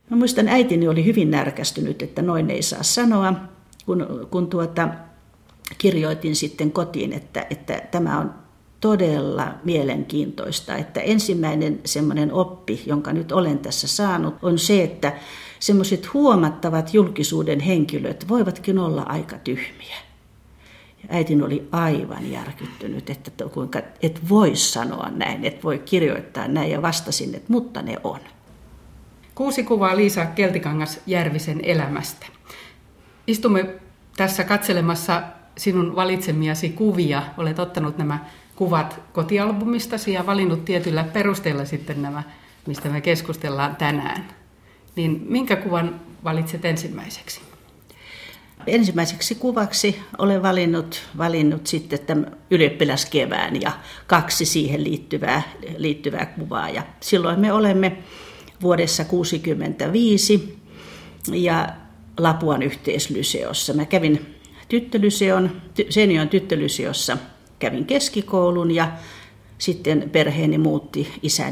Mä muistan, äitini oli hyvin närkästynyt, että noin ei saa sanoa, kun kirjoitin sitten kotiin, että tämä on todella mielenkiintoista, että ensimmäinen semmoinen oppi, jonka nyt olen tässä saanut, on se, että semmoiset huomattavat julkisuuden henkilöt voivatkin olla aika tyhmiä. Äitini oli aivan järkyttynyt, että kuinka et voi sanoa näin, et voi kirjoittaa näin, ja vastasin, että mutta ne on. 6 kuvaa Liisa Keltikangas-Järvisen elämästä. Istumme tässä katselemassa sinun valitsemiasi kuvia. Olet ottanut nämä kuvat kotialbumistasi ja valinnut tietyllä perusteella sitten nämä, mistä me keskustellaan tänään. Niin minkä kuvan valitset ensimmäiseksi? Ensimmäiseksi kuvaksi olen valinnut sitten tämän ylioppilaskevään ja 2 siihen liittyvää kuvaa. Ja silloin me olemme vuodessa 1965 ja Lapuan yhteislyseossa. Mä kävin Seinäjoen tyttölyseossa, kävin keskikoulun ja sitten perheeni muutti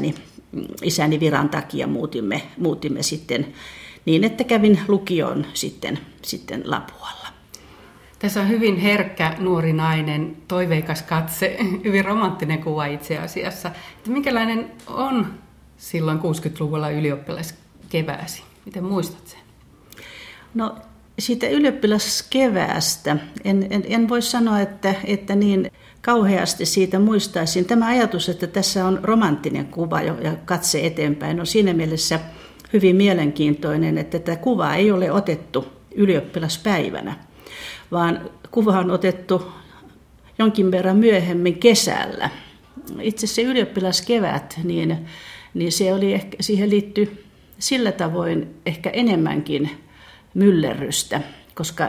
isäni viran takia muutimme sitten niin, että kävin lukioon sitten Lapualla. Tässä on hyvin herkkä nuori nainen, toiveikas katse, hyvin romanttinen kuva itse asiassa. Että minkälainen on silloin 60-luvulla ylioppilaskevääsi? Miten muistat sen? No siitä ylioppilaskeväästä en voi sanoa, että niin kauheasti siitä muistaisin. Tämä ajatus, että tässä on romanttinen kuva ja katse eteenpäin, on siinä mielessä hyvin mielenkiintoinen, että tätä kuvaa ei ole otettu ylioppilaspäivänä, vaan kuva on otettu jonkin verran myöhemmin kesällä. Itse se ylioppilaskevät, niin siihen liittyi sillä tavoin ehkä enemmänkin myllerrystä, koska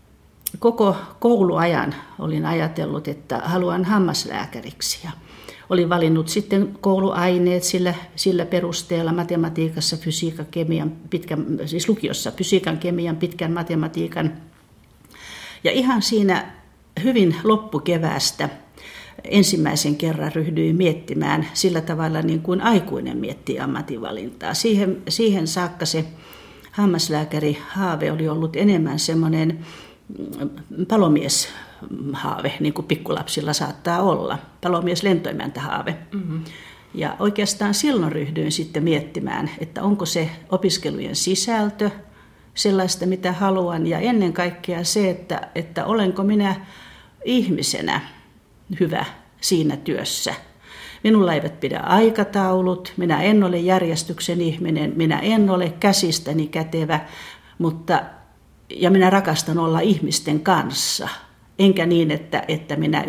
koko kouluajan olin ajatellut, että haluan hammaslääkäriksi. Ja olin valinnut sitten kouluaineet sillä perusteella matematiikassa, fysiikan, kemian, siis lukiossa fysiikan, kemian, pitkän matematiikan. Ja ihan siinä hyvin loppukeväästä ensimmäisen kerran ryhdyin miettimään sillä tavalla niin kuin aikuinen miettii ammatinvalintaa. Siihen saakka se hammaslääkärihaave oli ollut enemmän semmoinen palomieshaave, niin kuin pikkulapsilla saattaa olla, palomies-lentoimäntähaave. Mm-hmm. Ja oikeastaan silloin ryhdyin sitten miettimään, että onko se opiskelujen sisältö sellaista, mitä haluan, ja ennen kaikkea se, että olenko minä ihmisenä hyvä siinä työssä. Minulla eivät pidä aikataulut, minä en ole järjestyksen ihminen, minä en ole käsistäni kätevä, ja minä rakastan olla ihmisten kanssa, enkä niin, että minä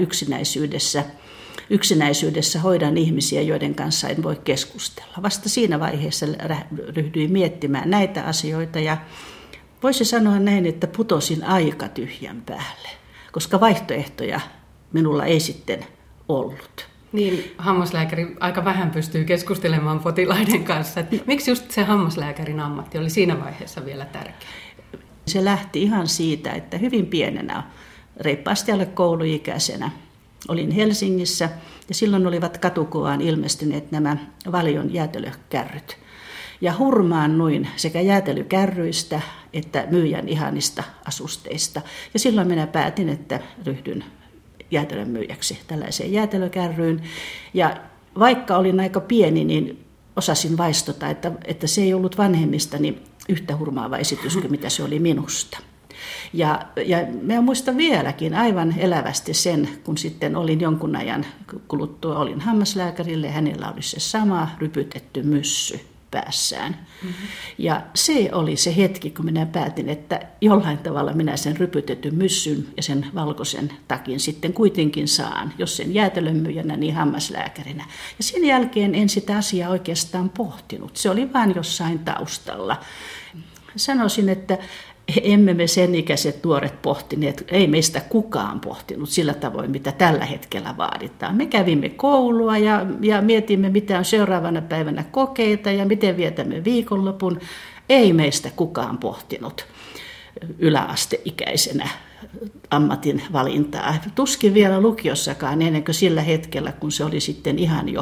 yksinäisyydessä hoidan ihmisiä, joiden kanssa en voi keskustella. Vasta siinä vaiheessa ryhdyin miettimään näitä asioita ja voisi sanoa näin, että putosin aika tyhjän päälle, koska vaihtoehtoja minulla ei sitten ollut. Niin, hammaslääkäri aika vähän pystyy keskustelemaan potilaiden kanssa. Miksi just se hammaslääkärin ammatti oli siinä vaiheessa vielä tärkeä? Se lähti ihan siitä, että hyvin pienenä, reippaasti alle kouluikäisenä, olin Helsingissä ja silloin olivat katukuvaan ilmestyneet nämä Valion jäätelökärryt. Ja hurmaannuin sekä jäätelökärryistä että myyjän ihanista asusteista. Ja silloin minä päätin, että ryhdyn jäätelön myyjäksi tällaiseen jäätelökärryyn. Ja vaikka olin aika pieni, niin osasin vaistota, että se ei ollut vanhemmistani yhtä hurmaava esitys kuin mitä se oli minusta. Ja mä muistan vieläkin aivan elävästi sen, kun sitten olin jonkun ajan kuluttua, olin hammaslääkärille ja hänellä oli se sama rypytetty myssy päässään. Mm-hmm. Ja se oli se hetki, kun minä päätin, että jollain tavalla minä sen rypytetyn myssyn ja sen valkoisen takin sitten kuitenkin saan, jos sen jäätelönmyyjänä, niin hammaslääkärinä. Ja sen jälkeen en sitä asiaa oikeastaan pohtinut. Se oli vain jossain taustalla. Sanoisin, että emme me sen ikäiset nuoret pohtineet, ei meistä kukaan pohtinut sillä tavoin, mitä tällä hetkellä vaaditaan. Me kävimme koulua ja mietimme, mitä on seuraavana päivänä kokeita ja miten vietämme viikonlopun. Ei meistä kukaan pohtinut yläasteikäisenä ammatin valintaa. Tuskin vielä lukiossakaan ennen kuin sillä hetkellä, kun se oli sitten ihan jo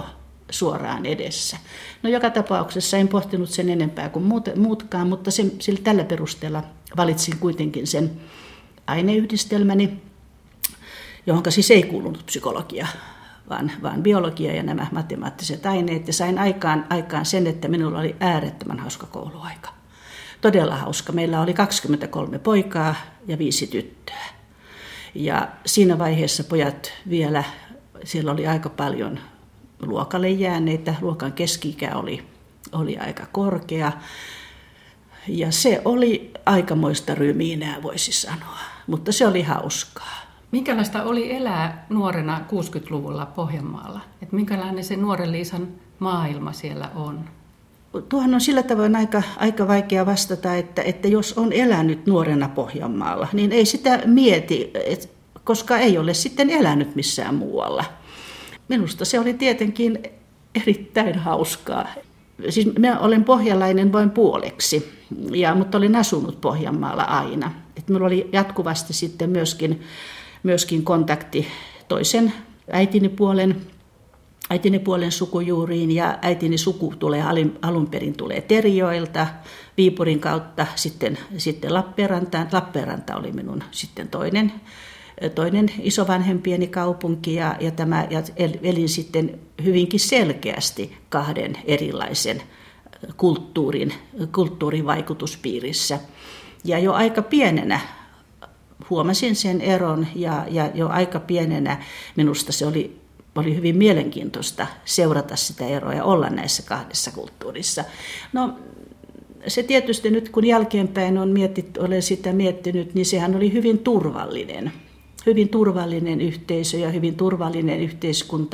suoraan edessä. No joka tapauksessa en pohtinut sen enempää kuin muutkaan, mutta tällä perusteella valitsin kuitenkin sen aineyhdistelmäni, johon siis ei kuulunut psykologia, vaan biologia ja nämä matemaattiset aineet. Ja sain aikaan sen, että minulla oli äärettömän hauska kouluaika. Todella hauska. Meillä oli 23 poikaa ja 5 tyttöä. Ja siinä vaiheessa pojat vielä, siellä oli aika paljon luokalle jääneitä. Luokan keski-ikä oli aika korkea. Ja se oli aikamoista ryminää, voisi sanoa. Mutta se oli hauskaa. Minkälaista oli elää nuorena 60-luvulla Pohjanmaalla? Että minkälainen se nuoren Liisan maailma siellä on? Tuohon on sillä tavoin aika vaikea vastata, että jos on elänyt nuorena Pohjanmaalla, niin ei sitä mieti, koska ei ole sitten elänyt missään muualla. Minusta se oli tietenkin erittäin hauskaa. Siis minä olen pohjalainen vain puoleksi, mutta olin asunut Pohjanmaalla aina. Minulla oli jatkuvasti sitten myöskin kontakti toisen äitini puolen sukujuuriin, ja äitini suku tulee alun perin Terijoilta, Viipurin kautta sitten Lappeenrantaan. Lappeenranta oli minun sitten toinen isovanhempieni kaupunki, ja elin sitten hyvinkin selkeästi 2 erilaisen kulttuurin vaikutuspiirissä. Ja jo aika pienenä huomasin sen eron, ja jo aika pienenä minusta se oli hyvin mielenkiintoista seurata sitä eroa ja olla näissä 2 kulttuurissa. No se tietysti nyt kun jälkeenpäin olen sitä miettinyt, niin sehän oli hyvin turvallinen yhteisö ja hyvin turvallinen yhteiskunta,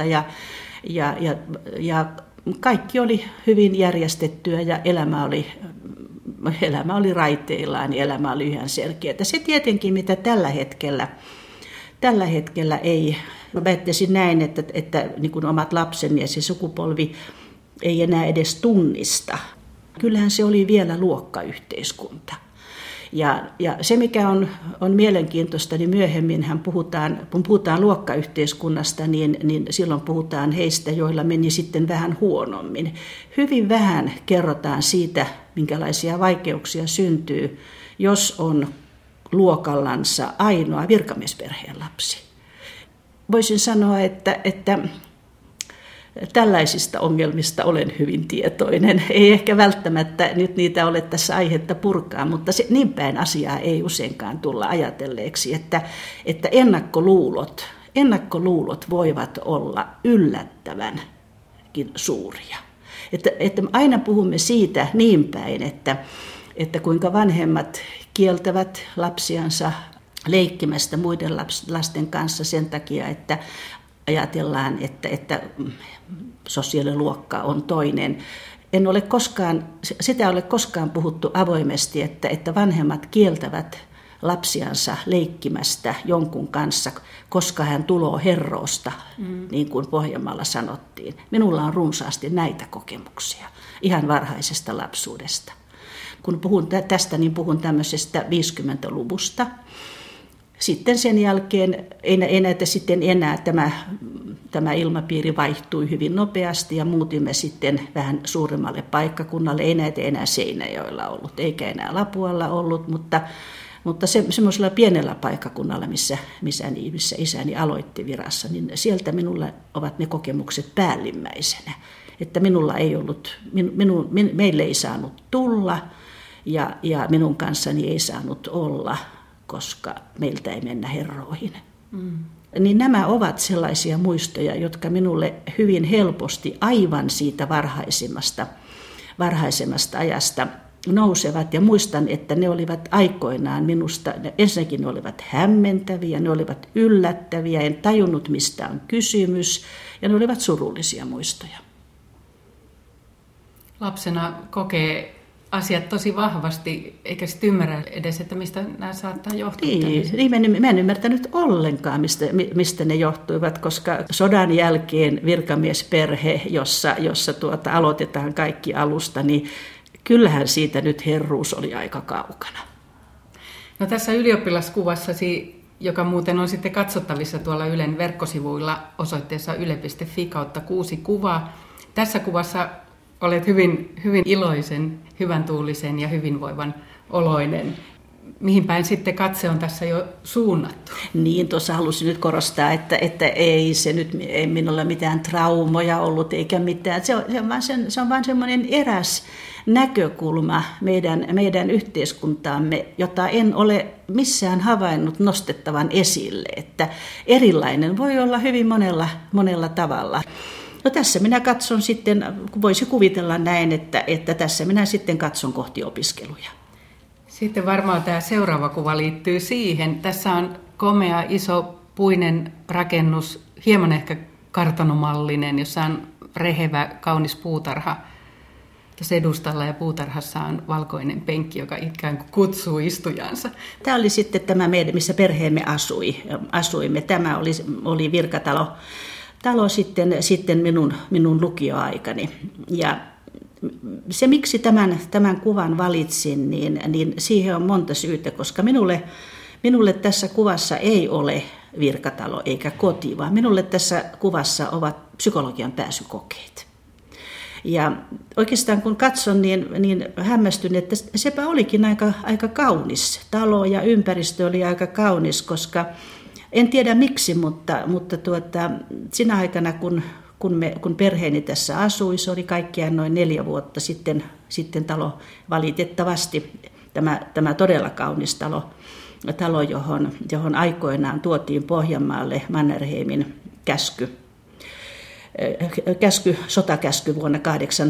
ja kaikki oli hyvin järjestettyä ja elämä oli raiteillaan ja elämä oli ihan selkeää. Se tietenkin, mitä tällä hetkellä ei, väittäisin näin, että niin kuin omat lapseni ja se sukupolvi ei enää edes tunnista. Kyllähän se oli vielä luokkayhteiskunta. Ja se, mikä on mielenkiintoista, niin myöhemminhän kun puhutaan luokkayhteiskunnasta, niin silloin puhutaan heistä, joilla meni sitten vähän huonommin. Hyvin vähän kerrotaan siitä, minkälaisia vaikeuksia syntyy, jos on luokallansa ainoa virkamiesperheen lapsi. Voisin sanoa, että tällaisista ongelmista olen hyvin tietoinen. Ei ehkä välttämättä nyt niitä ole tässä aihetta purkaa, mutta niin päin asiaa ei useinkaan tulla ajatelleeksi, että ennakkoluulot voivat olla yllättävänkin suuria. Että aina puhumme siitä niin päin, että kuinka vanhemmat kieltävät lapsiansa leikkimästä muiden lasten kanssa sen takia, että ajatellaan, että sosiaaliluokka on toinen. Sitä ole koskaan puhuttu avoimesti, että vanhemmat kieltävät lapsiansa leikkimästä jonkun kanssa, koska hän tuloo herrosta, niin kuin Pohjanmaalla sanottiin. Minulla on runsaasti näitä kokemuksia ihan varhaisesta lapsuudesta. Kun puhun tästä, niin puhun tämmöisestä 50-luvusta. Sitten sen jälkeen ei näitä sitten enää, tämä ilmapiiri vaihtui hyvin nopeasti ja muutimme sitten vähän suuremmalle paikkakunnalle. Ei näitä enää Seinäjoella ollut, eikä enää Lapualla ollut, mutta semmoisella pienellä paikkakunnalla, missä isäni aloitti virassa, niin sieltä minulla ovat ne kokemukset päällimmäisenä. Että meille ei saanut tulla ja minun kanssani ei saanut olla, koska meiltä ei mennä herroihin. Niin nämä ovat sellaisia muistoja, jotka minulle hyvin helposti aivan siitä varhaisemmasta ajasta nousevat. Ja muistan, että ne olivat aikoinaan minusta, ensinnäkin ne olivat hämmentäviä, ne olivat yllättäviä, en tajunnut mistä on kysymys, ja ne olivat surullisia muistoja. Lapsena kokee asiat tosi vahvasti, eikä sitten ymmärrä edes, että mistä nämä saattaa johtua. Mä en ymmärtänyt ollenkaan, mistä ne johtuivat, koska sodan jälkeen virkamiesperhe, jossa aloitetaan kaikki alusta, niin kyllähän siitä nyt herruus oli aika kaukana. No tässä ylioppilaskuvassasi, joka muuten on sitten katsottavissa tuolla Ylen verkkosivuilla osoitteessa yle.fi/6 kuvaa, Tässä kuvassa olet hyvin, hyvin iloisen, hyvän tuulisen ja hyvinvoivan oloinen. Mihin päin sitten katse on tässä jo suunnattu? Niin, tuossa halusin nyt korostaa, että ei minulla mitään traumoja ollut eikä mitään. Se on vain semmoinen eräs näkökulma meidän yhteiskuntaamme, jota en ole missään havainnut nostettavan esille. Että erilainen voi olla hyvin monella tavalla. No tässä minä katson sitten, voisi kuvitella näin, että tässä minä sitten katson kohti opiskeluja. Sitten varmaan tämä seuraava kuva liittyy siihen. Tässä on komea, iso, puinen rakennus, hieman ehkä kartanomallinen, jossa on rehevä, kaunis puutarha tässä edustalla ja puutarhassa on valkoinen penkki, joka ikään kuin kutsuu istujansa. Tämä oli sitten tämä meidän, missä perheemme asuimme. Tämä oli virkatalo sitten minun lukioaikani. Ja se, miksi tämän kuvan valitsin, niin siihen on monta syytä, koska minulle tässä kuvassa ei ole virkatalo eikä koti, vaan minulle tässä kuvassa ovat psykologian pääsykokeet. Ja oikeastaan kun katson, niin hämmästyn, että sepä olikin aika kaunis talo ja ympäristö oli aika kaunis, koska en tiedä miksi, mutta sinä aikana, kun perheeni tässä asui, se oli kaikkiaan noin 4 vuotta sitten talo valitettavasti, tämä todella kaunis talo johon aikoinaan tuotiin Pohjanmaalle Mannerheimin sotakäsky vuonna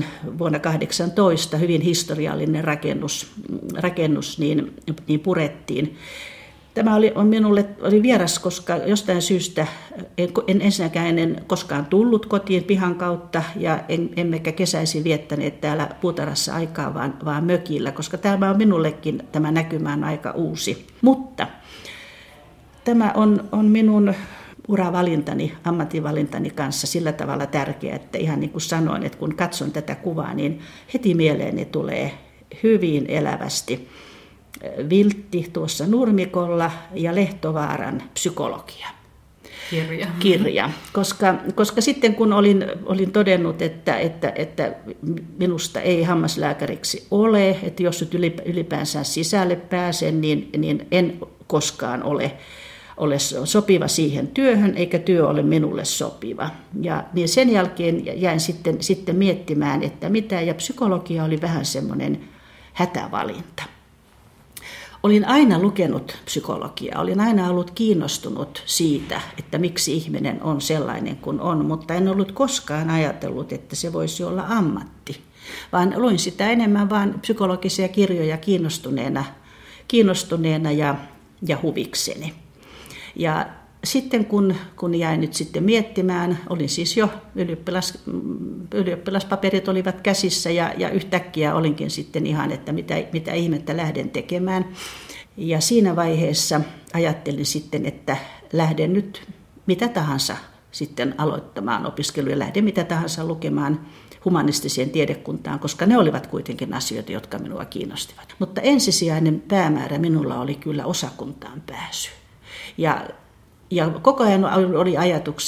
18, hyvin historiallinen rakennus niin purettiin. Tämä minulle oli vieras, koska jostain syystä en koskaan tullut kotiin pihan kautta ja emmekä kesäisin viettäneet täällä puutarhassa aikaa, vaan mökillä, koska tämä on minullekin tämä näkymä on aika uusi. Mutta tämä on minun uravalintani, ammatinvalintani kanssa sillä tavalla tärkeä, että ihan niin kuin sanoin, että kun katson tätä kuvaa, niin heti mieleeni tulee hyvin elävästi Viltti tuossa nurmikolla ja Lehtovaaran psykologia. Kirja. Koska sitten kun olin todennut, että minusta ei hammaslääkäriksi ole, että jos nyt ylipäänsä sisälle pääsen, niin en koskaan ole sopiva siihen työhön, eikä työ ole minulle sopiva. Ja niin sen jälkeen jäin sitten miettimään, että mitä, ja psykologia oli vähän semmoinen hätävalinta. Olin aina lukenut psykologiaa, olin aina ollut kiinnostunut siitä, että miksi ihminen on sellainen kuin on, mutta en ollut koskaan ajatellut, että se voisi olla ammatti, vaan luin sitä enemmän vain psykologisia kirjoja kiinnostuneena ja huvikseni. Ja sitten kun jäin nyt sitten miettimään, olin siis jo ylioppilaspaperit olivat käsissä ja yhtäkkiä olinkin sitten ihan, että mitä ihmettä lähden tekemään. Ja siinä vaiheessa ajattelin sitten, että lähden nyt mitä tahansa sitten aloittamaan opiskeluja, lähden mitä tahansa lukemaan humanistiseen tiedekuntaan, koska ne olivat kuitenkin asioita, jotka minua kiinnostivat. Mutta ensisijainen päämäärä minulla oli kyllä osakuntaan pääsy. Ja koko ajan oli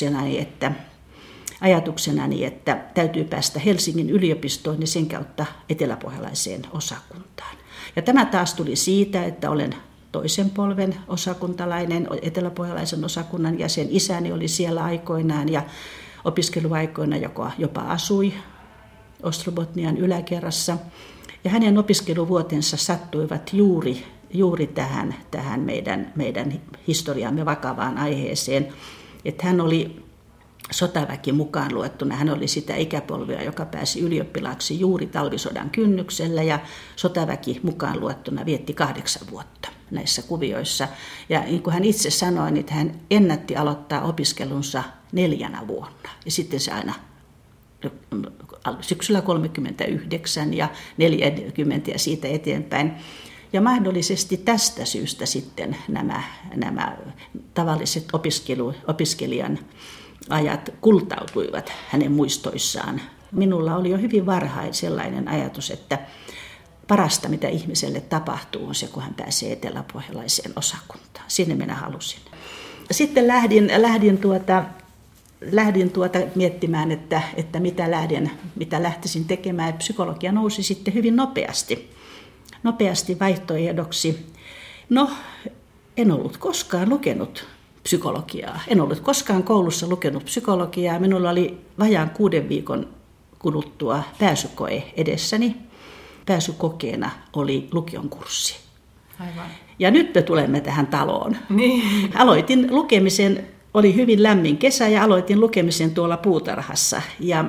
ajatuksenani, että täytyy päästä Helsingin yliopistoon ja sen kautta eteläpohjalaiseen osakuntaan. Ja tämä taas tuli siitä, että olen toisen polven osakuntalainen, eteläpohjalaisen osakunnan jäsen. Isäni oli siellä aikoinaan ja opiskeluaikoina jopa asui Ostrobotnian yläkerrassa. Ja hänen opiskeluvuotensa sattuivat juuri tähän meidän historiamme vakavaan aiheeseen, että hän oli sotaväki mukaan luettuna, hän oli sitä ikäpolvea, joka pääsi ylioppilaaksi juuri talvisodan kynnyksellä ja sotaväki mukaan luettuna vietti 8 vuotta näissä kuvioissa. Ja niin kuin hän itse sanoi, niin hän ennätti aloittaa opiskelunsa 4 vuonna ja sitten se aina syksyllä 39 ja 40 ja siitä eteenpäin. Ja mahdollisesti tästä syystä sitten nämä tavalliset opiskelijan ajat kultautuivat hänen muistoissaan. Minulla oli jo hyvin varhain sellainen ajatus, että parasta mitä ihmiselle tapahtuu on se, kun hän pääsee eteläpohjalaiseen osakuntaan. Sinne minä halusin. Sitten lähdin lähdin miettimään, että mitä lähtisin tekemään. Psykologia nousi sitten hyvin nopeasti vaihtoehdoksi. No, en ollut koskaan lukenut psykologiaa. En ollut koskaan koulussa lukenut psykologiaa. Minulla oli vajaan 6 viikon kuluttua pääsykoe edessäni. Pääsykokeena oli lukion kurssi. Aivan. Ja nyt me tulemme tähän taloon. Niin. Aloitin lukemisen, oli hyvin lämmin kesä ja aloitin lukemisen tuolla puutarhassa. Ja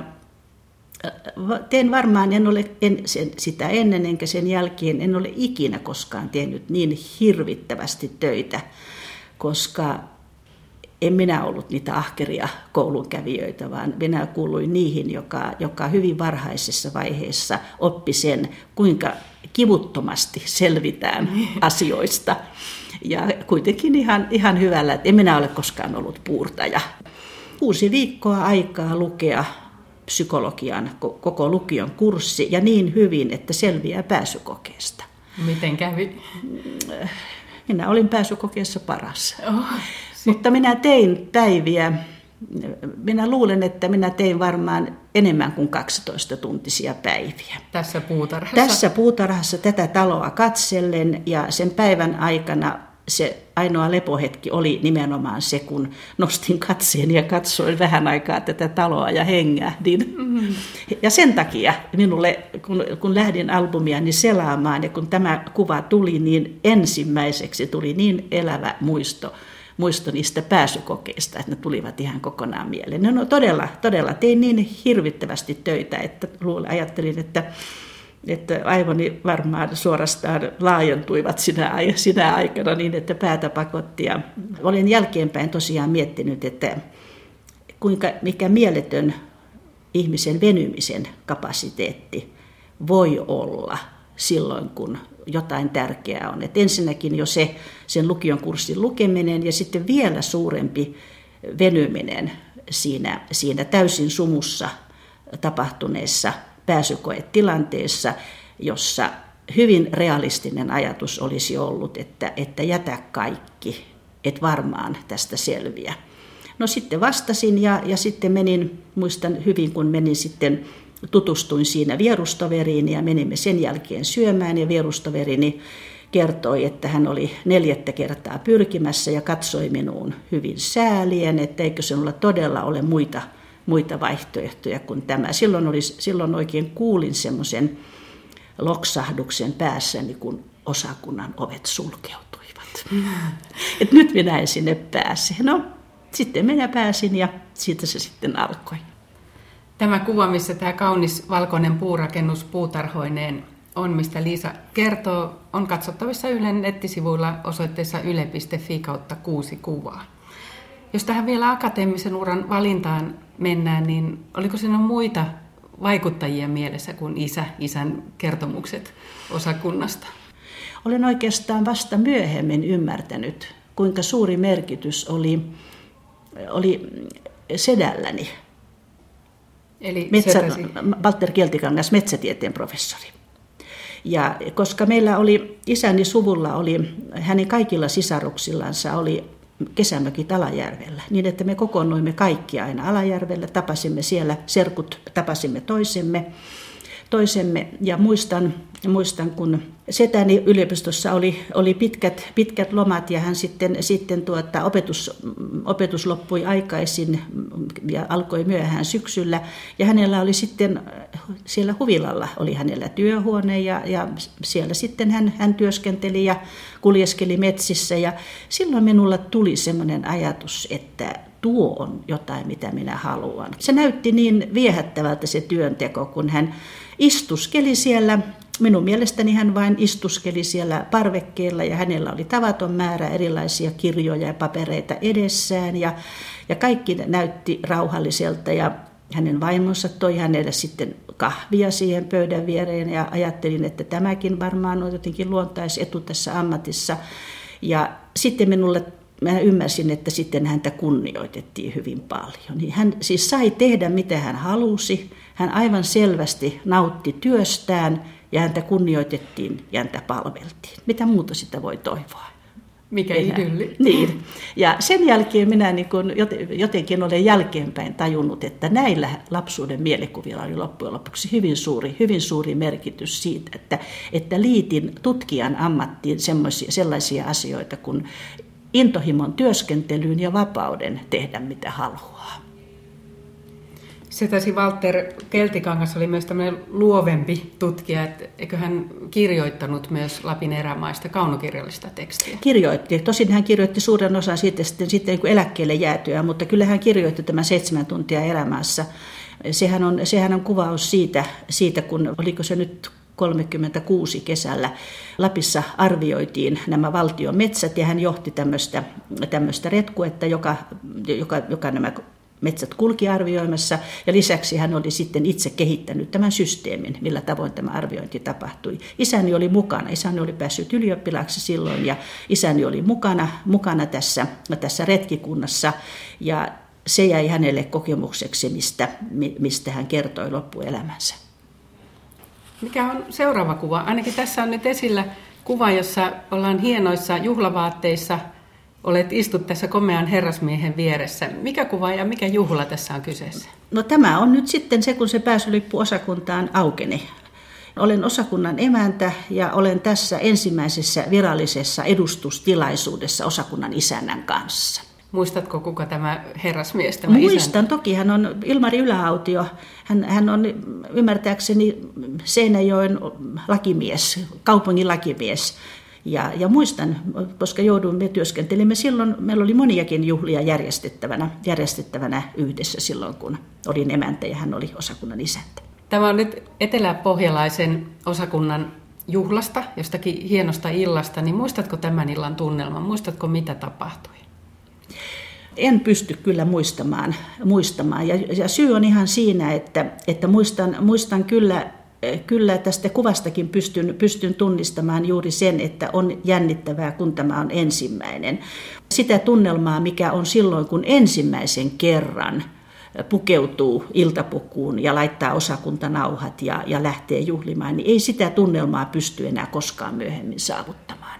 teen varmaan, sitä ennen enkä sen jälkeen, en ole ikinä koskaan tehnyt niin hirvittävästi töitä, koska en minä ollut niitä ahkeria koulunkävijöitä, vaan minä kuuluin niihin, joka hyvin varhaisessa vaiheessa oppi sen, kuinka kivuttomasti selvitään asioista. Ja kuitenkin ihan hyvällä, että en minä ole koskaan ollut puurtaja. 6 viikkoa aikaa lukea psykologian koko lukion kurssi ja niin hyvin, että selviää pääsykokeesta. Miten kävi? Minä olin pääsykokeessa paras. Mutta minä tein päiviä. Minä luulen, että minä tein varmaan enemmän kuin 12-tuntisia päiviä. Tässä puutarhassa? Tässä puutarhassa tätä taloa katsellen ja sen päivän aikana se ainoa lepohetki oli nimenomaan se, kun nostin katseeni ja katsoin vähän aikaa tätä taloa ja hengähdin. Mm-hmm. Ja sen takia minulle, kun lähdin albumiani selaamaan ja kun tämä kuva tuli, niin ensimmäiseksi tuli niin elävä muisto niistä pääsykokeista, että ne tulivat ihan kokonaan mieleen. No todella tein niin hirvittävästi töitä, että ajattelin, että aivoni varmaan suorastaan laajentuivat sinä aikana niin, että päätä pakotti. Ja olen jälkeenpäin tosiaan miettinyt, että mikä mieletön ihmisen venymisen kapasiteetti voi olla silloin, kun jotain tärkeää on. Et ensinnäkin jo sen lukion kurssin lukeminen ja sitten vielä suurempi venyminen siinä täysin sumussa tapahtuneessa pääsykoetilanteessa, jossa hyvin realistinen ajatus olisi ollut, että jätä kaikki, et varmaan tästä selviä. No sitten vastasin ja sitten muistan hyvin, kun tutustuin siinä vierustoveriin ja menimme sen jälkeen syömään ja vierustoverini kertoi, että hän oli 4. kertaa pyrkimässä ja katsoi minuun hyvin säälien, että eikö sinulla todella ole muita vaihtoehtoja kuin tämä. Silloin oikein kuulin semmoisen loksahduksen päässäni, kun osakunnan ovet sulkeutuivat. Et nyt minä en sinne pääse. No, sitten minä pääsin ja siitä se sitten alkoi. Tämä kuva, missä tämä kaunis valkoinen puurakennus puutarhoineen on, mistä Liisa kertoo, on katsottavissa Ylen nettisivuilla osoitteessa yle.fi/6 kuvaa. Jos tähän vielä akateemisen uran valintaan mennään, niin oliko siinä muita vaikuttajia mielessä kuin isän kertomukset osakunnasta? Olen oikeastaan vasta myöhemmin ymmärtänyt, kuinka suuri merkitys oli sedälläni. Eli Walter Keltikangas, metsätieteen professori. Ja koska meillä isäni suvulla hänen kaikilla sisaruksillansa oli kesämökit Alajärvellä, niin että me kokoonnuimme kaikki aina Alajärvellä, tapasimme siellä, serkut tapasimme toisemme ja muistan, kun setäni yliopistossa oli pitkät lomat ja hän sitten opetus loppui aikaisin ja alkoi myöhään syksyllä ja hänellä oli sitten siellä huvilalla oli hänellä työhuone ja siellä sitten hän työskenteli ja kuljeskeli metsissä ja silloin minulla tuli semmoinen ajatus, että tuo on jotain, mitä minä haluan. Se näytti niin viehättävältä se työnteko, kun hän istuskeli siellä. Minun mielestäni hän vain istuskeli siellä parvekkeella ja hänellä oli tavaton määrä erilaisia kirjoja ja papereita edessään ja kaikki näytti rauhalliselta ja hänen vaimonsa toi hänelle sitten kahvia siihen pöydän viereen ja ajattelin, että tämäkin varmaan on jotenkin luontaisetu tässä ammatissa ja sitten mä ymmärsin, että sitten häntä kunnioitettiin hyvin paljon. Niin hän siis sai tehdä mitä hän halusi. Hän aivan selvästi nautti työstään ja häntä kunnioitettiin ja häntä palveltiin. Mitä muuta sitä voi toivoa? Mikä idylli. Niin. Ja sen jälkeen minä niin kun jotenkin olen jälkeenpäin tajunnut, että näillä lapsuuden mielikuvilla oli loppujen lopuksi hyvin suuri merkitys siitä, että liitin tutkijan ammattiin sellaisia asioita kuin intohimon työskentelyyn ja vapauden tehdä mitä haluaa. Setäsi Walter Keltikangas oli myös tämmöinen luovempi tutkija, että eikö hän kirjoittanut myös Lapin erämaista kaunokirjallista tekstiä? Kirjoitti. Tosin hän kirjoitti suuren osan sitten kun eläkkeelle jäätyä, mutta kyllä hän kirjoitti tämän 7 tuntia erämaassa. Sehän on kuvaus siitä, kun oliko se nyt 36 kesällä Lapissa arvioitiin nämä valtion metsät ja hän johti tämmöistä retkuetta, joka nämä metsät kulki arvioimassa ja lisäksi hän oli sitten itse kehittänyt tämän systeemin, millä tavoin tämä arviointi tapahtui. Isäni oli mukana, isäni oli päässyt ylioppilaaksi silloin ja isäni oli mukana tässä retkikunnassa ja se jäi hänelle kokemukseksi, mistä hän kertoi loppuelämänsä. Mikä on seuraava kuva? Ainakin tässä on nyt esillä kuva, jossa ollaan hienoissa juhlavaatteissa. Istut tässä komean herrasmiehen vieressä. Mikä kuva ja mikä juhla tässä on kyseessä? No tämä on nyt sitten se, kun se pääsylippu osakuntaan aukeni. Olen osakunnan emäntä ja olen tässä ensimmäisessä virallisessa edustustilaisuudessa osakunnan isännän kanssa. Muistatko, kuka tämä herrasmies, Muistan, toki hän on Ilmari Yläautio. Hän on ymmärtääkseni Seinäjoen lakimies, kaupungin lakimies. Ja muistan, koska me työskentelimme silloin, meillä oli moniakin juhlia järjestettävänä yhdessä silloin, kun olin emäntä ja hän oli osakunnan isäntä. Tämä on nyt eteläpohjalaisen osakunnan juhlasta, jostakin hienosta illasta, niin muistatko tämän illan tunnelman? Muistatko, mitä tapahtui? En pysty kyllä muistamaan. Ja syy on ihan siinä, että muistan kyllä tästä kuvastakin pystyn tunnistamaan juuri sen, että on jännittävää, kun tämä on ensimmäinen. Sitä tunnelmaa, mikä on silloin, kun ensimmäisen kerran pukeutuu iltapukuun ja laittaa osakuntanauhat ja lähtee juhlimaan, niin ei sitä tunnelmaa pysty enää koskaan myöhemmin saavuttamaan.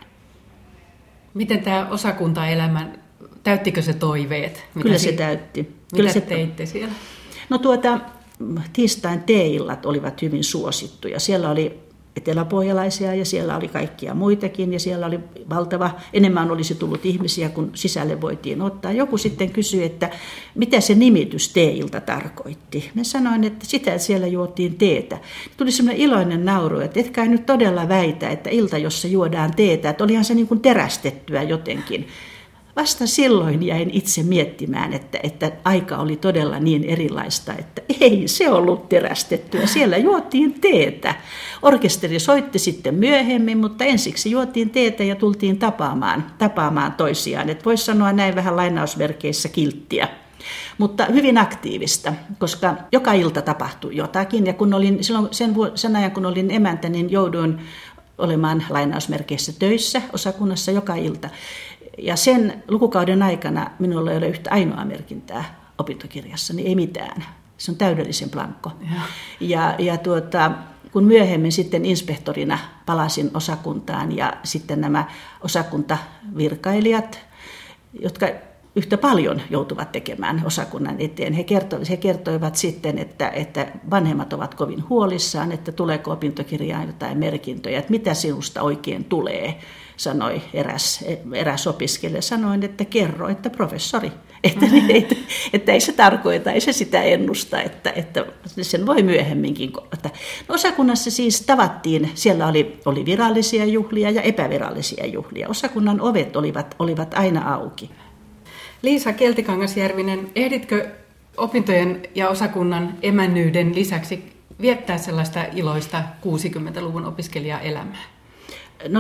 Miten tämä osakuntaelämä, täyttikö se toiveet? Kyllä se täytti. Mitä teitte siellä? No tiistain teeillat olivat hyvin suosittuja. Siellä oli eteläpohjalaisia ja siellä oli kaikkia muitakin ja siellä oli enemmän olisi tullut ihmisiä kuin sisälle voitiin ottaa. Joku sitten kysyi, että mitä se nimitys teeilta tarkoitti. Mä sanoin, että sitä, että siellä juotiin teetä. Tuli semmoinen iloinen nauru, että etkä nyt todella väitä, että ilta, jossa juodaan teetä, että olihan se niin kuin terästettyä jotenkin. Vasta silloin jäin itse miettimään, että aika oli todella niin erilaista, että ei se ollut terästettyä. Siellä juotiin teetä. Orkesteri soitti sitten myöhemmin, mutta ensiksi juotiin teetä ja tultiin tapaamaan toisiaan. Että voisi sanoa näin vähän lainausmerkeissä kilttiä. Mutta hyvin aktiivista, koska joka ilta tapahtui jotakin. Ja kun olin, silloin sen ajan, kun olin emäntä, niin jouduin olemaan lainausmerkeissä töissä osakunnassa joka ilta. Ja sen lukukauden aikana minulla ei ole yhtä ainoa merkintää opintokirjassani, ei mitään. Se on täydellisen blankko. Ja kun myöhemmin sitten inspektorina palasin osakuntaan ja sitten nämä osakuntavirkailijat, jotka yhtä paljon joutuvat tekemään osakunnan eteen. He kertoivat sitten, että vanhemmat ovat kovin huolissaan, että tuleeko opintokirjaan jotain merkintöjä, että mitä sinusta oikein tulee, sanoi eräs opiskelija. Sanoin, että kerro, että professori, että ei se tarkoita, ei se sitä ennusta, että sen voi myöhemminkin. No, osakunnassa siis tavattiin, siellä oli virallisia juhlia ja epävirallisia juhlia. Osakunnan ovet olivat aina auki. Liisa Keltikangas-Järvinen, ehditkö opintojen ja osakunnan emännyyden lisäksi viettää sellaista iloista 60-luvun opiskelijaelämää? No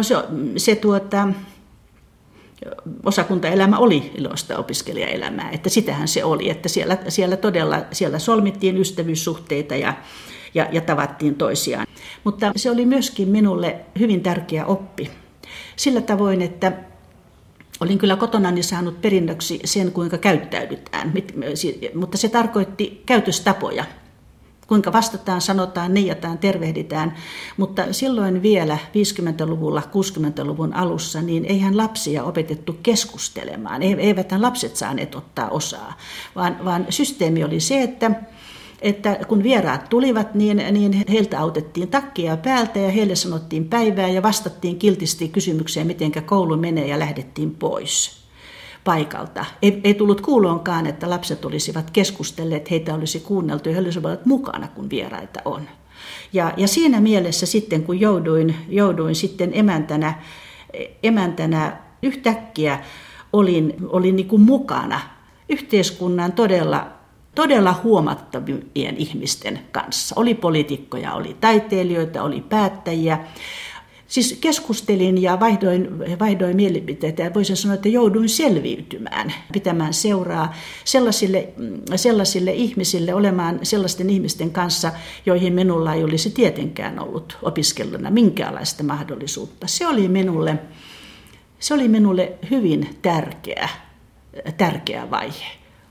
osakuntaelämä oli iloista opiskelijaelämää, että sitähän se oli, että siellä solmittiin ystävyyssuhteita ja tavattiin toisiaan. Mutta se oli myöskin minulle hyvin tärkeä oppi sillä tavoin, että olin kyllä kotonani saanut perinnöksi sen, kuinka käyttäydytään, mutta se tarkoitti käytöstapoja. kuinka vastataan, sanotaan, neijataan, tervehditään. Mutta silloin vielä 50-luvulla, 60-luvun alussa, niin eihän lapsia opetettu keskustelemaan. Eiväthän lapset saaneet ottaa osaa, vaan systeemi oli se, että kun vieraat tulivat, niin heiltä autettiin takkia päältä ja heille sanottiin päivää ja vastattiin kiltisti kysymykseen, miten koulu menee ja lähdettiin pois paikalta. Ei tullut kuuloonkaan, että lapset olisivat keskustelleet, heitä olisi kuunneltu ja he olisivat mukana, kun vieraita on. Ja siinä mielessä sitten, kun jouduin sitten emäntänä yhtäkkiä olin niin kuin mukana yhteiskunnan todella huomattavien ihmisten kanssa. Oli poliitikkoja, oli taiteilijoita, oli päättäjiä. Siis keskustelin ja vaihdoin mielipiteitä ja voisin sanoa, että jouduin selviytymään, pitämään seuraa sellaisille ihmisille, olemaan sellaisten ihmisten kanssa, joihin minulla ei olisi tietenkään ollut opiskelijana minkäänlaista mahdollisuutta. Se oli minulle hyvin tärkeä vaihe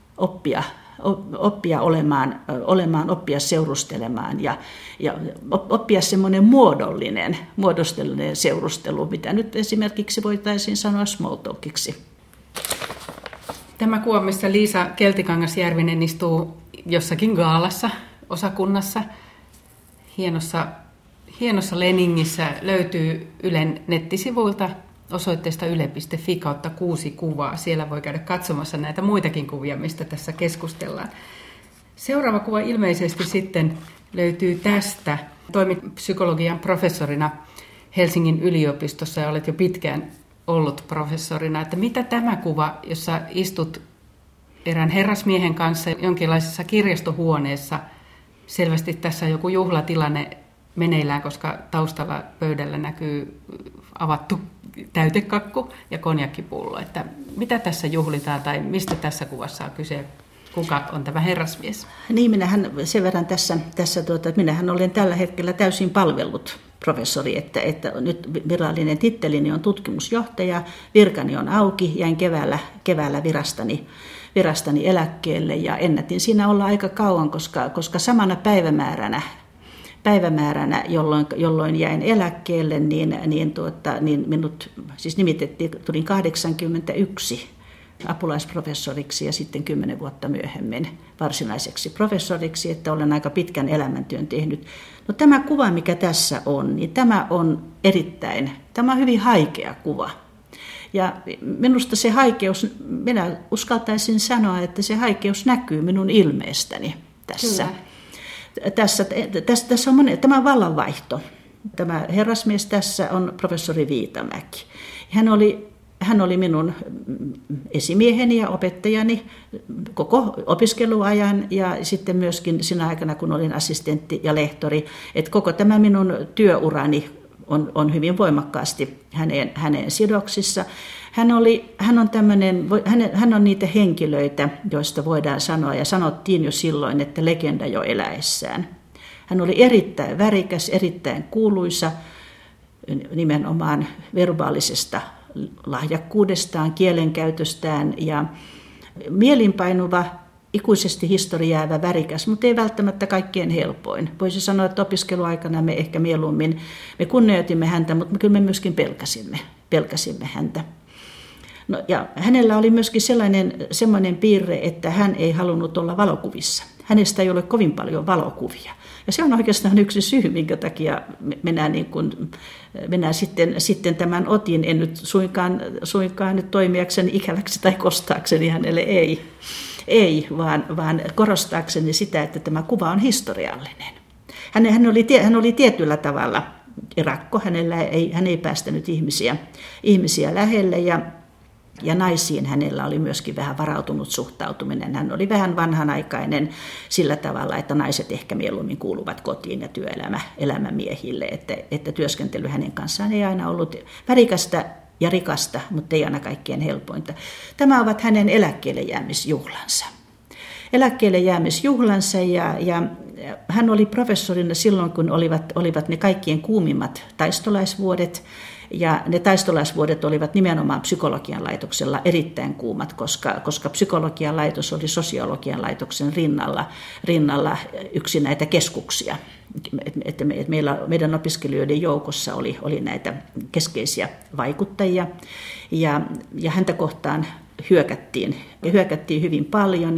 oppia olemaan, oppia seurustelemaan ja oppia semmoinen muodollinen seurustelu, mitä nyt esimerkiksi voitaisiin sanoa small talkiksi. Tämä kuva, missä Liisa Keltikangas-Järvinen istuu jossakin gaalassa, osakunnassa, hienossa leningissä, löytyy Ylen nettisivuilta osoitteesta yle.fi/6 kuvaa. Siellä voi käydä katsomassa näitä muitakin kuvia, mistä tässä keskustellaan. Seuraava kuva ilmeisesti sitten löytyy tästä. Toimit psykologian professorina Helsingin yliopistossa ja olet jo pitkään ollut professorina. Että mitä tämä kuva, jossa istut erään herrasmiehen kanssa jonkinlaisessa kirjastohuoneessa, selvästi tässä on joku juhlatilanne meneillään, koska taustalla pöydällä näkyy avattu täytekakku ja konjakkipullo. Että mitä tässä juhlitaan tai mistä tässä kuvassa on kyse? Kuka on tämä herrasmies? Niin, minähän sen verran että minähän olen tällä hetkellä täysin palvellut professori, että nyt virallinen tittelini on tutkimusjohtaja, virkani on auki, jäin keväällä virastani eläkkeelle ja ennätin siinä olla aika kauan, koska samana päivämääränä, jolloin jäin eläkkeelle, niin minut siis nimitettiin, tulin 81 apulaisprofessoriksi ja sitten 10 vuotta myöhemmin varsinaiseksi professoriksi, että olen aika pitkän elämäntyön tehnyt. No tämä kuva, mikä tässä on, niin tämä on hyvin haikea kuva. Ja minusta se haikeus, minä uskaltaisin sanoa, että se haikeus näkyy minun ilmeestäni tässä. Kyllä. Tässä on tämä vallanvaihto. Tämä herrasmies tässä on professori Viitamäki. Hän oli minun esimieheni ja opettajani koko opiskeluajan ja sitten myöskin siinä aikana, kun olin assistentti ja lehtori. Että koko tämä minun työurani on hyvin voimakkaasti hänen sidoksissa. Hän on niitä henkilöitä, joista voidaan sanoa, ja sanottiin jo silloin, että legenda jo eläessään. Hän oli erittäin värikäs, erittäin kuuluisa nimenomaan verbaalisesta lahjakkuudestaan, kielenkäytöstään ja mielinpainuva, ikuisesti historiaa värikäs, mutta ei välttämättä kaikkien helpoin. Voisi sanoa, että opiskeluaikana me ehkä mieluummin me kunnioitimme häntä, mutta kyllä me myöskin pelkäsimme häntä. No, ja hänellä oli myöskin sellainen piirre, että hän ei halunnut olla valokuvissa. Hänestä ei ole kovin paljon valokuvia. Ja se on oikeastaan yksi syy, minkä takia minä sitten tämän otin. En nyt suinkaan nyt toimijakseni ikäväksi tai kostaakseni hänelle ei, vaan korostaakseni sitä, että tämä kuva on historiallinen. Hän oli tietyllä tavalla erakko, hän ei päästänyt ihmisiä lähelle ja naisiin hänellä oli myöskin vähän varautunut suhtautuminen. Hän oli vähän vanhanaikainen sillä tavalla, että naiset ehkä mieluummin kuuluvat kotiin ja työelämä miehille, että työskentely hänen kanssaan ei aina ollut värikästä ja rikasta, mutta ei aina kaikkein helpointa. Tämä ovat hänen eläkkeelle jäämisjuhlansa ja hän oli professorina silloin, kun olivat ne kaikkien kuumimmat taistolaisvuodet. Ja ne taistolaisvuodet olivat nimenomaan psykologian laitoksella erittäin kuumat, koska psykologian laitos oli sosiologian laitoksen rinnalla yksi näitä keskuksia. Että meidän opiskelijoiden joukossa oli näitä keskeisiä vaikuttajia ja häntä kohtaan hyökättiin hyvin paljon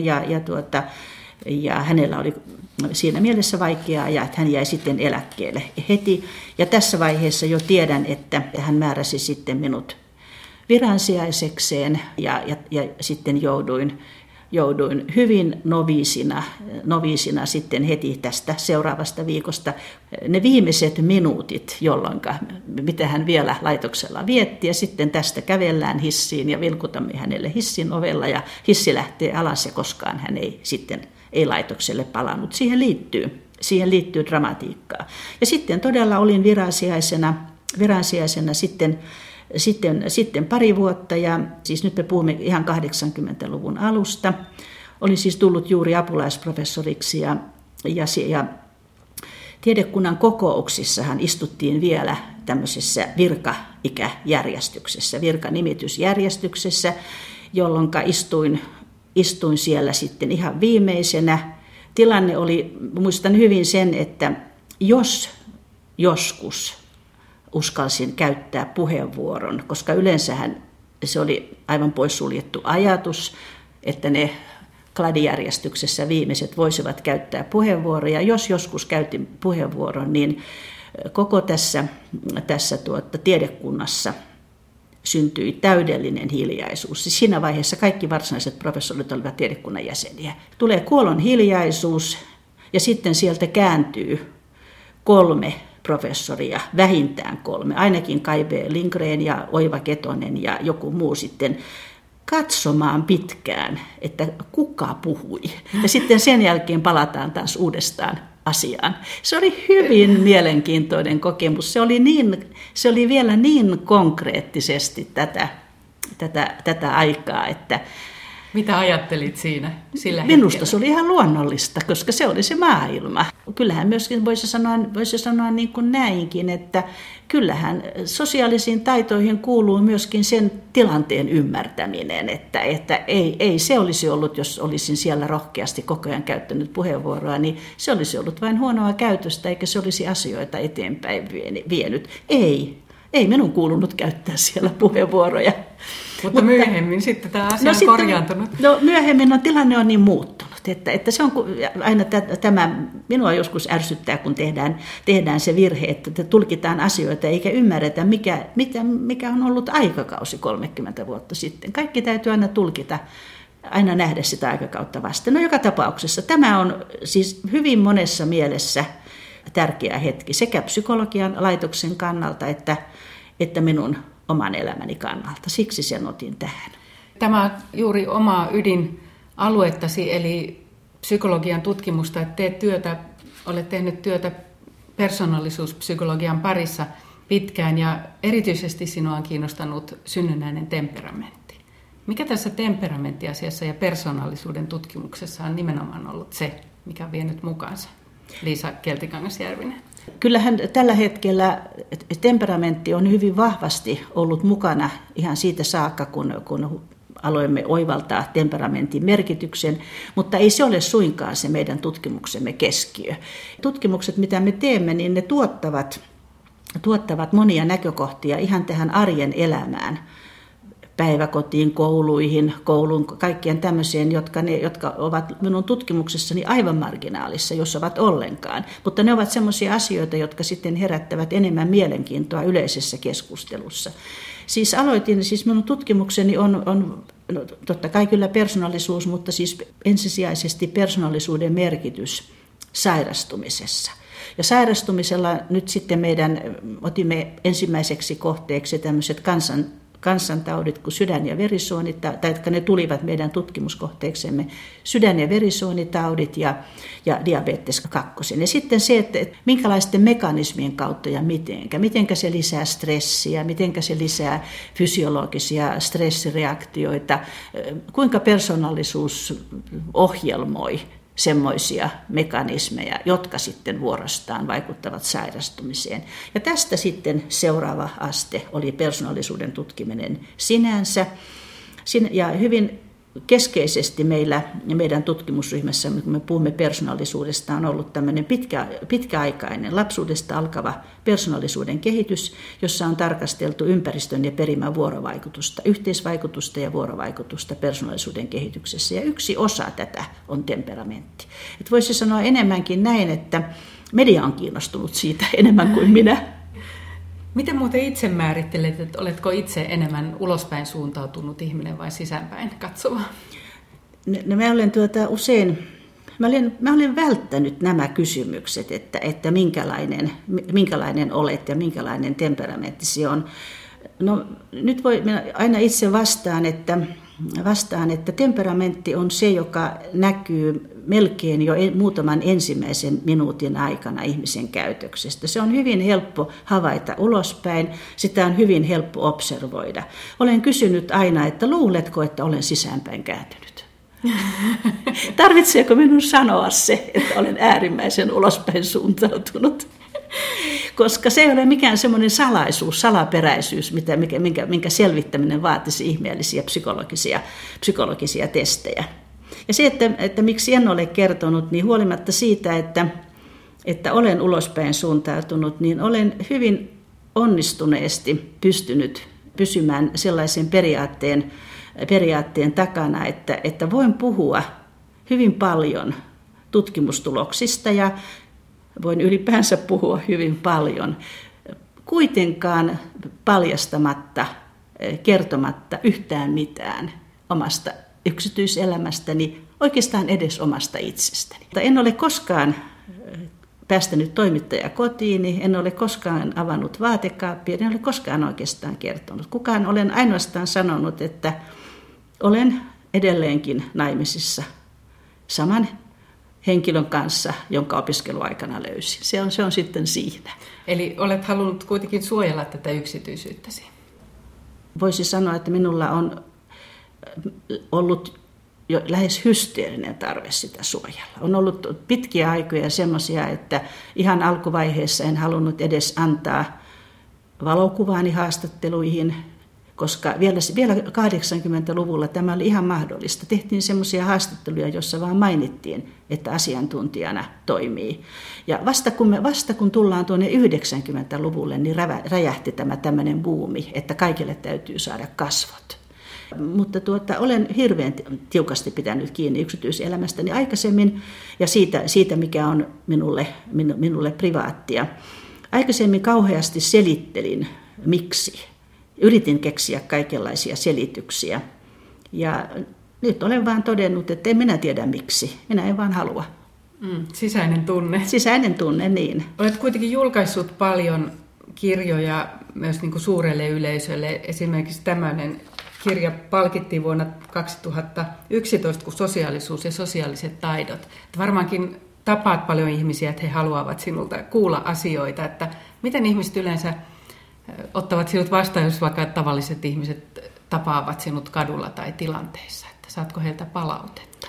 ja hänellä oli siinä mielessä vaikeaa ja että hän jäi sitten eläkkeelle heti. Ja tässä vaiheessa jo tiedän, että hän määräsi sitten minut viransijaisekseen ja sitten jouduin hyvin noviisina sitten heti tästä seuraavasta viikosta ne viimeiset minuutit, mitä hän vielä laitoksella vietti. Ja sitten tästä kävellään hissiin ja vilkutamme hänelle hissin ovella ja hissi lähtee alas ja koskaan hän ei laitokselle palannut. Siihen liittyy dramatiikkaa. Ja sitten todella olin viransijaisena sitten pari vuotta, ja siis nyt me puhumme ihan 80-luvun alusta. Olin siis tullut juuri apulaisprofessoriksi ja tiedekunnan kokouksissahan istuttiin vielä tämmöisessä virkaikäjärjestyksessä, virkanimitysjärjestyksessä, jolloin istuin siellä sitten ihan viimeisenä. Tilanne oli, muistan hyvin sen, että jos joskus uskalsin käyttää puheenvuoron, koska yleensähän se oli aivan poissuljettu ajatus, että ne kladijärjestyksessä viimeiset voisivat käyttää puheenvuoroja. Jos joskus käytin puheenvuoron, niin koko tässä tiedekunnassa syntyi täydellinen hiljaisuus. Siinä vaiheessa kaikki varsinaiset professorit olivat tiedekunnan jäseniä. Tulee kuolon hiljaisuus ja sitten sieltä kääntyy 3 professoria, vähintään 3, ainakin Kai B. Lindgren ja Oiva Ketonen ja joku muu sitten katsomaan pitkään, että kuka puhui. Ja sitten sen jälkeen palataan taas uudestaan asiaan. Se oli hyvin mielenkiintoinen kokemus. Se oli vielä niin konkreettisesti tätä aikaa, että mitä ajattelit sillä hetkellä? Minusta se oli ihan luonnollista, koska se oli se maailma. Kyllähän myöskin voisi sanoa niin kuin näinkin, että kyllähän sosiaalisiin taitoihin kuuluu myöskin sen tilanteen ymmärtäminen, että ei se olisi ollut, jos olisin siellä rohkeasti koko ajan käyttänyt puheenvuoroa, niin se olisi ollut vain huonoa käytöstä, eikä se olisi asioita eteenpäin vienyt. Ei minun kuulunut käyttää siellä puheenvuoroja. Mutta myöhemmin sitten tämä asia on korjaantunut. Myöhemmin tilanne on niin muuttunut, että se on aina tämä, minua joskus ärsyttää, kun tehdään se virhe, että tulkitaan asioita eikä ymmärretä, mikä on ollut aikakausi 30 vuotta sitten. Kaikki täytyy aina tulkita, aina nähdä sitä aikakautta vasten. No joka tapauksessa tämä on siis hyvin monessa mielessä tärkeä hetki sekä psykologian laitoksen kannalta että minun oman elämäni kannalta. Siksi sen otin tähän. Tämä on juuri omaa ydinaluettasi, eli psykologian tutkimusta, että olet tehnyt työtä persoonallisuuspsykologian parissa pitkään ja erityisesti sinua on kiinnostanut synnynnäinen temperamentti. Mikä tässä temperamenttiasiassa ja persoonallisuuden tutkimuksessa on nimenomaan ollut se, mikä on vienyt mukaansa? Liisa Keltikangas-Järvinen. Kyllähän tällä hetkellä temperamentti on hyvin vahvasti ollut mukana ihan siitä saakka, kun aloimme oivaltaa temperamentin merkityksen, mutta ei se ole suinkaan se meidän tutkimuksemme keskiö. Tutkimukset, mitä me teemme, niin ne tuottavat monia näkökohtia ihan tähän arjen elämään. Päiväkotiin, kouluun, kaikkien tämmöiseen, jotka ovat minun tutkimuksessani aivan marginaalissa, jos ovat ollenkaan. Mutta ne ovat semmoisia asioita, jotka sitten herättävät enemmän mielenkiintoa yleisessä keskustelussa. Siis minun tutkimukseni on totta kai kyllä persoonallisuus, mutta siis ensisijaisesti persoonallisuuden merkitys sairastumisessa. Ja sairastumisella nyt sitten otimme ensimmäiseksi kohteeksi tämmöiset kansantaudit kuin sydän- ja verisuonitaudit, tai jotka ne tulivat meidän tutkimuskohteeksemme, sydän- ja verisuonitaudit ja diabetes 2. Ja sitten se, että minkälaisten mekanismien kautta ja mitenkä se lisää stressiä, mitenkä se lisää fysiologisia stressireaktioita, kuinka persoonallisuus ohjelmoi semmoisia mekanismeja, jotka sitten vuorostaan vaikuttavat sairastumiseen. Ja tästä sitten seuraava aste oli persoonallisuuden tutkiminen sinänsä. Ja hyvin keskeisesti meidän tutkimusryhmässä, kun me puhumme persoonallisuudesta, on ollut tämmöinen pitkäaikainen lapsuudesta alkava persoonallisuuden kehitys, jossa on tarkasteltu ympäristön ja perimän vuorovaikutusta, yhteisvaikutusta ja vuorovaikutusta persoonallisuuden kehityksessä. Ja yksi osa tätä on temperamentti. Et voisi sanoa enemmänkin näin, että media on kiinnostunut siitä enemmän kuin minä. Miten muuten itse määrittelet, että oletko itse enemmän ulospäin suuntautunut ihminen vai sisäänpäin katsova? Mä olen mä olen välttänyt nämä kysymykset, että minkälainen olet ja minkälainen temperamenttisi on. No, nyt minä aina itse vastaan, että temperamentti on se, joka näkyy melkein jo muutaman ensimmäisen minuutin aikana ihmisen käytöksestä. Se on hyvin helppo havaita ulospäin, sitä on hyvin helppo observoida. Olen kysynyt aina, että luuletko, että olen sisäänpäin kääntynyt? Tarvitseeko minun sanoa se, että olen äärimmäisen ulospäin suuntautunut? Koska se ei ole mikään semmoinen salaisuus, salaperäisyys, minkä selvittäminen vaatisi ihmeellisiä psykologisia testejä. Ja se, että miksi en ole kertonut, niin huolimatta siitä, että olen ulospäin suuntautunut, niin olen hyvin onnistuneesti pystynyt pysymään sellaisen periaatteen takana, että voin puhua hyvin paljon tutkimustuloksista ja voin ylipäänsä puhua hyvin paljon, kuitenkaan paljastamatta, kertomatta yhtään mitään omasta yksityiselämästäni, oikeastaan edes omasta itsestäni. En ole koskaan päästänyt toimittajaa kotiini, en ole koskaan avannut vaatekaappia, en ole koskaan oikeastaan kertonut. Olen ainoastaan sanonut, että olen edelleenkin naimisissa saman henkilön kanssa, jonka opiskeluaikana löysin. Se on sitten siinä. Eli olet halunnut kuitenkin suojella tätä yksityisyyttäsi? Voisi sanoa, että minulla on ollut jo lähes hysteerinen tarve sitä suojella. On ollut pitkiä aikoja semmoisia, että ihan alkuvaiheessa en halunnut edes antaa valokuvaani haastatteluihin, koska vielä 80-luvulla tämä oli ihan mahdollista. Tehtiin semmoisia haastatteluja, joissa vaan mainittiin, että asiantuntijana toimii. Ja vasta kun tullaan tuonne 90-luvulle, niin räjähti tämä tämmöinen buumi, että kaikille täytyy saada kasvot. Mutta olen hirveän tiukasti pitänyt kiinni yksityiselämästäni aikaisemmin ja siitä mikä on minulle privaattia. Aikaisemmin kauheasti selittelin, miksi. Yritin keksiä kaikenlaisia selityksiä ja nyt olen vaan todennut, että en minä tiedä miksi. Minä en vaan halua. Sisäinen tunne. Sisäinen tunne, niin. Olet kuitenkin julkaissut paljon kirjoja myös niin kuin suurelle yleisölle. Esimerkiksi tämmöinen kirja palkittiin vuonna 2011 kuin Sosiaalisuus ja sosiaaliset taidot. Että varmaankin tapaat paljon ihmisiä, että he haluavat sinulta kuulla asioita. Että miten ihmiset yleensä ottavat sinut vastaan, jos vaikka tavalliset ihmiset tapaavat sinut kadulla tai tilanteissa? Että saatko heiltä palautetta?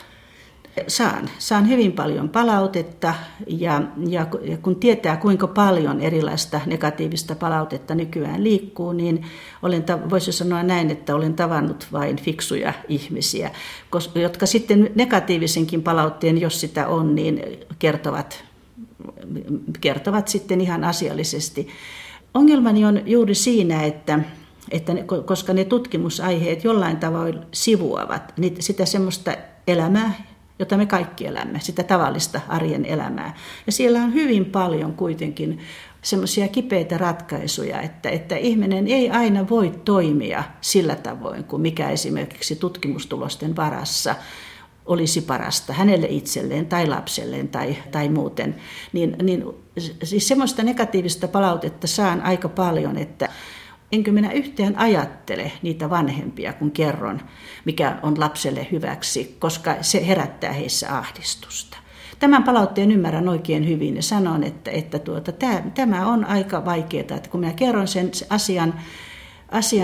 Saan hyvin paljon palautetta ja kun tietää kuinka paljon erilaista negatiivista palautetta nykyään liikkuu, niin voisi sanoa näin, että olen tavannut vain fiksuja ihmisiä, jotka sitten negatiivisenkin palautteen, jos sitä on, niin kertovat sitten ihan asiallisesti. Ongelmani on juuri siinä, että koska ne tutkimusaiheet jollain tavoin sivuavat sitä semmoista elämää, jota me kaikki elämme, sitä tavallista arjen elämää. Ja siellä on hyvin paljon kuitenkin semmoisia kipeitä ratkaisuja, että ihminen ei aina voi toimia sillä tavoin kuin mikä esimerkiksi tutkimustulosten varassa olisi parasta hänelle itselleen tai lapselleen tai muuten. Siis semmoista negatiivista palautetta saan aika paljon, että enkö minä yhtään ajattele niitä vanhempia, kun kerron, mikä on lapselle hyväksi, koska se herättää heissä ahdistusta. Tämän palautteen ymmärrän oikein hyvin ja sanon, että tämä on aika vaikeaa, että kun minä kerron sen asian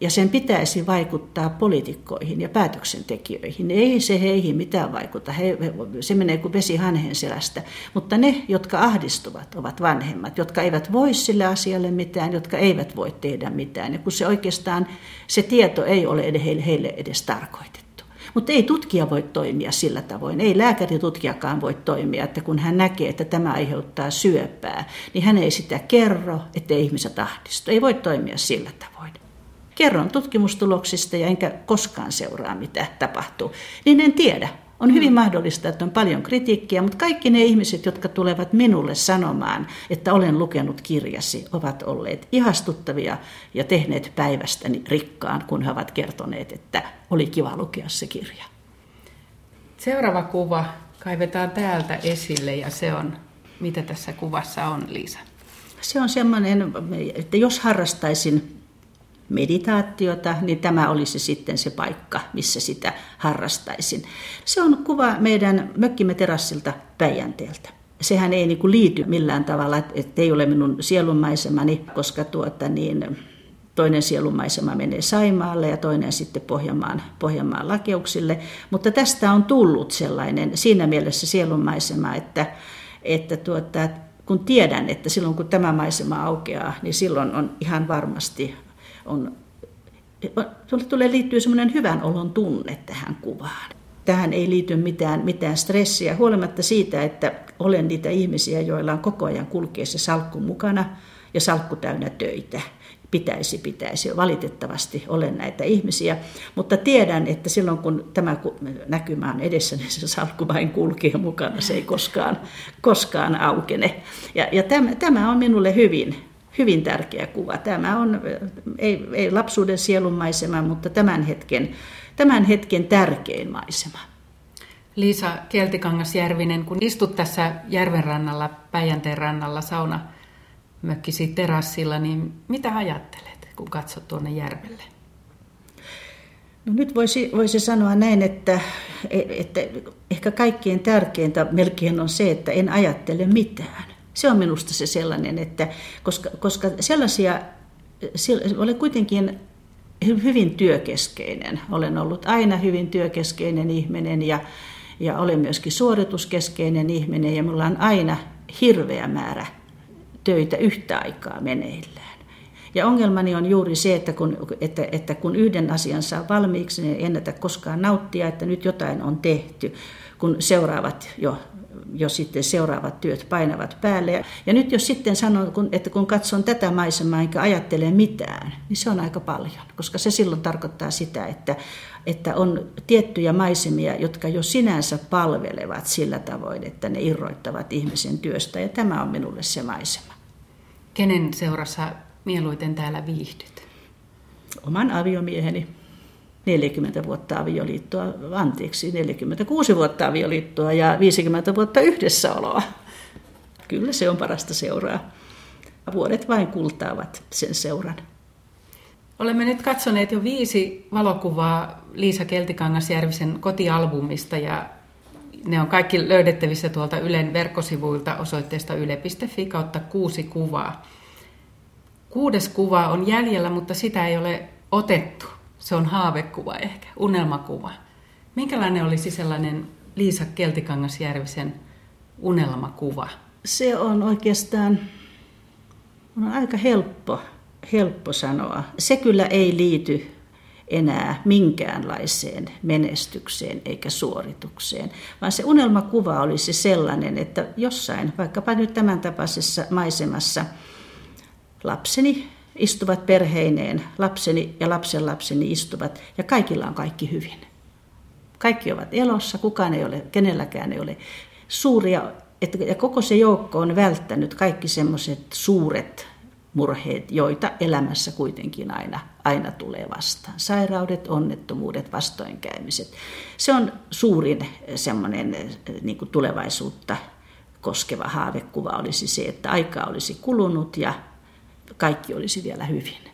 ja sen pitäisi vaikuttaa poliitikkoihin ja päätöksentekijöihin. Ei se heihin mitään vaikuta, se menee kuin vesi hanhen selästä. Mutta ne, jotka ahdistuvat, ovat vanhemmat, jotka eivät voi sille asialle mitään, jotka eivät voi tehdä mitään. Ja kun se oikeastaan, se tieto ei ole heille edes tarkoitettu. Mutta ei tutkija voi toimia sillä tavoin, ei lääkäritutkijakaan voi toimia, että kun hän näkee, että tämä aiheuttaa syöpää, niin hän ei sitä kerro, ettei ihmiset ahdistu. Ei voi toimia sillä tavoin. Kerron tutkimustuloksista ja enkä koskaan seuraa, mitä tapahtuu. Niin en tiedä. On hyvin mahdollista, että on paljon kritiikkiä, mutta kaikki ne ihmiset, jotka tulevat minulle sanomaan, että olen lukenut kirjasi, ovat olleet ihastuttavia ja tehneet päivästäni rikkaan, kun he ovat kertoneet, että oli kiva lukea se kirja. Seuraava kuva kaivetaan täältä esille ja se on, mitä tässä kuvassa on, Liisa? Se on semmoinen, että jos harrastaisin meditaatiota, niin tämä olisi sitten se paikka, missä sitä harrastaisin. Se on kuva meidän mökkimme terassilta Päijänteeltä. Sehän ei niin kuin liity millään tavalla, että ei ole minun sielunmaisemani, koska toinen sielunmaisema menee Saimaalle ja toinen sitten Pohjanmaan lakeuksille. Mutta tästä on tullut sellainen siinä mielessä sielunmaisema, että kun tiedän, että silloin kun tämä maisema aukeaa, niin silloin on ihan varmasti tulee liittyy semmoinen hyvän olon tunne tähän kuvaan. Tähän ei liity mitään stressiä, huolimatta siitä, että olen niitä ihmisiä, joilla on koko ajan kulkee se salkku mukana ja salkku täynnä töitä. Pitäisi. Valitettavasti olen näitä ihmisiä, mutta tiedän, että silloin kun tämä näkymä on edessä, niin se salkku vain kulkee mukana, se ei koskaan aukene. Ja tämä on minulle hyvin tärkeä kuva. Tämä on ei lapsuuden sielunmaisema, mutta tämän hetken tärkein maisema. Liisa Keltikangas-Järvinen, kun istut tässä järven rannalla, Päijänteen rannalla, saunamökkisi terassilla, niin mitä ajattelet, kun katsot tuonne järvelle? No nyt voisi sanoa näin, että ehkä kaikkein tärkeintä melkein on se, että en ajattele mitään. Se on minusta se sellainen, että koska sellaisia, olen kuitenkin hyvin työkeskeinen. Olen ollut aina hyvin työkeskeinen ihminen ja olen myöskin suorituskeskeinen ihminen ja minulla on aina hirveä määrä töitä yhtä aikaa meneillään. Ja ongelmani on juuri se, että kun yhden asian saa valmiiksi, niin en ennätä koskaan nauttia, että nyt jotain on tehty, kun seuraavat työt painavat päälle. Ja nyt jos sitten sanon, että kun katson tätä maisemaa enkä ajattele mitään, niin se on aika paljon, koska se silloin tarkoittaa sitä, että on tiettyjä maisemia, jotka jo sinänsä palvelevat sillä tavoin, että ne irroittavat ihmisen työstä, ja tämä on minulle se maisema. Kenen seurassa mieluiten täällä viihdyt? Oman aviomieheni. 46 vuotta avioliittoa ja 50 vuotta yhdessäoloa. Kyllä se on parasta seuraa. Vuodet vain kultaavat sen seuran. Olemme nyt katsoneet jo 5 valokuvaa Liisa Keltikangas-Järvisen kotialbumista ja ne on kaikki löydettävissä tuolta Ylen verkkosivuilta osoitteesta yle.fi/6 kuvaa. 6. kuva on jäljellä, mutta sitä ei ole otettu. Se on haavekuva ehkä, unelmakuva. Minkälainen olisi sellainen Liisa Keltikangas-Järvisen unelmakuva? Se on oikeastaan aika helppo sanoa. Se kyllä ei liity enää minkäänlaiseen menestykseen eikä suoritukseen, vaan se unelmakuva olisi sellainen, että jossain, vaikkapa nyt tämän tapaisessa maisemassa, lapseni istuvat perheineen, lapseni ja lapsenlapseni istuvat ja kaikilla on kaikki hyvin. Kaikki ovat elossa, kenelläkään ei ole suuria, ja koko se joukko on välttänyt kaikki semmoiset suuret murheet, joita elämässä kuitenkin aina tulee vastaan. Sairaudet, onnettomuudet, vastoinkäymiset. Se on suurin semmoinen niin kuin tulevaisuutta koskeva haavekuva olisi se, että aikaa olisi kulunut ja kaikki olisi vielä hyvin.